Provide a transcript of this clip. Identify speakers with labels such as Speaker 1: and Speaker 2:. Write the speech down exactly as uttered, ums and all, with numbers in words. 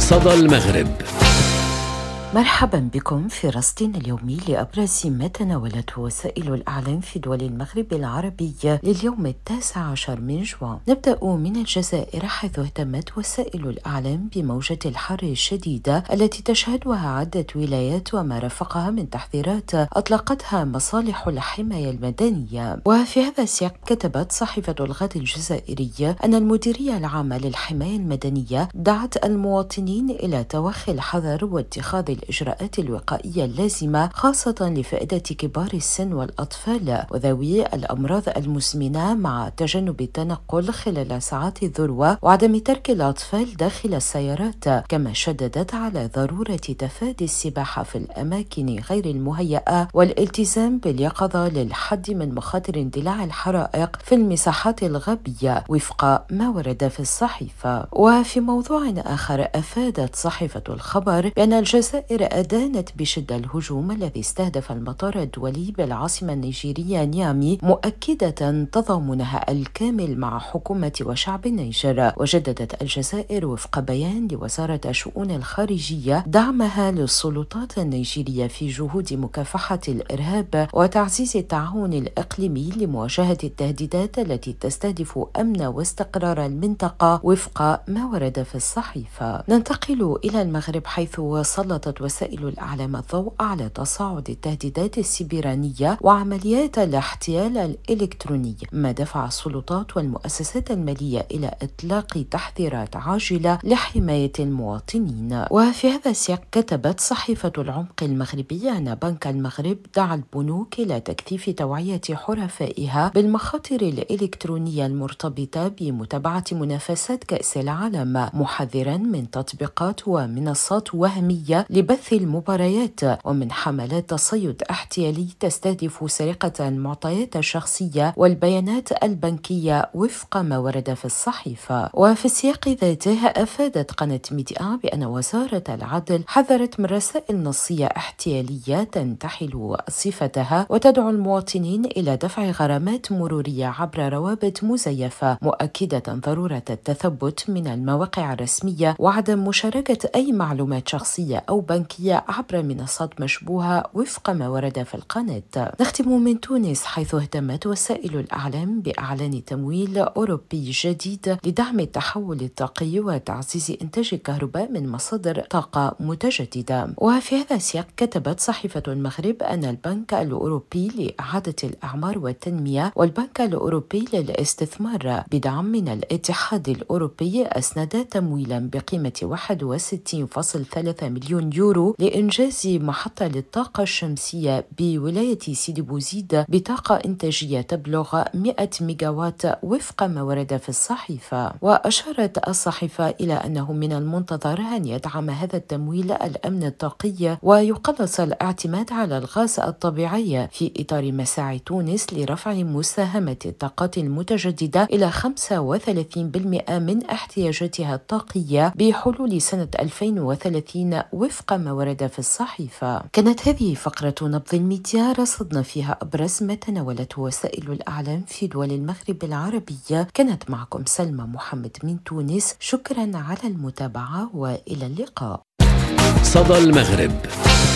Speaker 1: صدى المغرب.
Speaker 2: مرحبا بكم في رصدنا اليومي لأبرز ما تناولته وسائل الإعلام في دول المغرب العربي لليوم التاسع عشر من جوان. نبدأ من الجزائر، حيث اهتمت وسائل الإعلام بموجة الحر الشديدة التي تشهدها عدة ولايات وما رافقها من تحذيرات أطلقتها مصالح الحماية المدنية. وفي هذا السياق كتبت صحيفة الغد الجزائرية أن المديرية العامة للحماية المدنية دعت المواطنين إلى توخي الحذر واتخاذ الإجراءات الوقائية اللازمة، خاصة لفائدة كبار السن والأطفال وذوي الأمراض المزمنة، مع تجنب التنقل خلال ساعات الذروة وعدم ترك الأطفال داخل السيارات. كما شددت على ضرورة تفادي السباحة في الأماكن غير المهيئة والالتزام باليقظة للحد من مخاطر اندلاع الحرائق في المساحات الغابية وفق ما ورد في الصحيفة. وفي موضوع آخر، أفادت صحيفة الخبر بأن الجزائر أدانت بشدة الهجوم الذي استهدف المطار الدولي بالعاصمة النيجيرية نيامي، مؤكدة تضامنها الكامل مع حكومة وشعب النيجر. وجددت الجزائر وفق بيان لوزارة الشؤون الخارجية دعمها للسلطات النيجيرية في جهود مكافحة الإرهاب وتعزيز التعاون الإقليمي لمواجهة التهديدات التي تستهدف أمن واستقرار المنطقة وفق ما ورد في الصحيفة. ننتقل إلى المغرب، حيث سلطت وسائل الإعلام الضوء على تصاعد التهديدات السيبرانية وعمليات الاحتيال الإلكتروني، ما دفع السلطات والمؤسسات المالية إلى إطلاق تحذيرات عاجلة لحماية المواطنين. وفي هذا السياق كتبت صحيفة العمق المغربي أن بنك المغرب دعا البنوك إلى تكثيف توعية حرفائها بالمخاطر الإلكترونية المرتبطة بمتابعة منافسات كأس العالم، محذرا من تطبيقات ومنصات وهمية لبث المباريات ومن حملات تصيد احتيالي تستهدف سرقة المعطيات الشخصية والبيانات البنكية وفق ما ورد في الصحيفة. وفي السياق ذاته، أفادت قناة ميديا بأن وزارة العدل حذرت من رسائل نصية احتيالية تنتحل صفتها وتدعو المواطنين إلى دفع غرامات مرورية عبر روابط مزيفة، مؤكدة ضرورة التثبت من المواقع الرسمية وعدم مشاركة أي معلومات شخصية أو بنكية عبر منصات مشبوهة وفق ما ورد في القناة. نختم من تونس، حيث اهتمت وسائل الإعلام بإعلان تمويل أوروبي جديد لدعم التحول الطاقي وتعزيز إنتاج الكهرباء من مصادر طاقة متجددة. وفي هذا السياق كتبت صحيفة المغرب أن البنك الأوروبي لإعادة الأعمار والتنمية والبنك الأوروبي للاستثمار بدعم من الاتحاد الأوروبي أسندا تمويلا بقيمة واحد وستين فاصلة ثلاثة مليون يورو لإنجاز محطة للطاقة الشمسية بولاية سيدي بوزيد بطاقة إنتاجية تبلغ مئة ميجاوات وفق ما ورد في الصحيفة. وأشارت الصحيفة إلى أنه من المنتظر أن يدعم هذا التمويل الأمن الطاقي ويقلص الاعتماد على الغاز الطبيعي في إطار مساعي تونس لرفع مساهمة الطاقات المتجددة إلى خمسة وثلاثين بالمئة من احتياجاتها الطاقية بحلول سنة ألفين وثلاثين وفق ما ورد في الصحيفة. كانت هذه فقرة نبض الميديا، رصدنا فيها أبرز ما تناولته وسائل الإعلام في دول المغرب العربية. كانت معكم سلمى محمد من تونس، شكرا على المتابعة وإلى اللقاء.
Speaker 1: صدى المغرب.